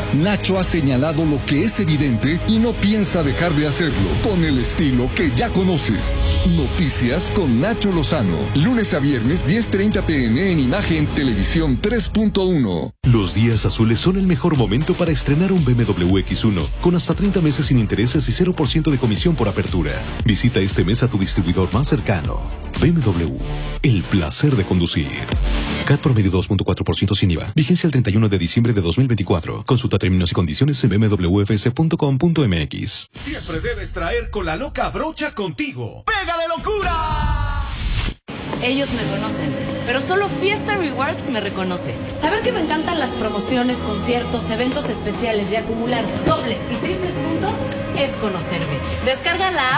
Nacho ha señalado lo que es evidente y no piensa dejar de hacerlo, con el estilo que ya conoces. Noticias con Nacho Lozano, lunes a viernes 10:30 p.m. en Imagen Televisión 3.1. Los días azules son el mejor momento para estrenar un BMW X1, con hasta 30 meses sin intereses y 0% de comisión por apertura. Visita este mes a tu distribuidor más cercano. BMW, el placer de conducir. CAT promedio 2.4% sin IVA. Vigencia el 31 de diciembre de 2024. Consulta términos y condiciones en bmwfs.com.mx. Siempre debes traer con la loca brocha contigo. ¡Pega de locura! Ellos me conocen, pero solo Fiesta Rewards me reconoce. Saber que me encantan las promociones, conciertos, eventos especiales y acumular dobles y triples puntos es conocerme. Descarga la app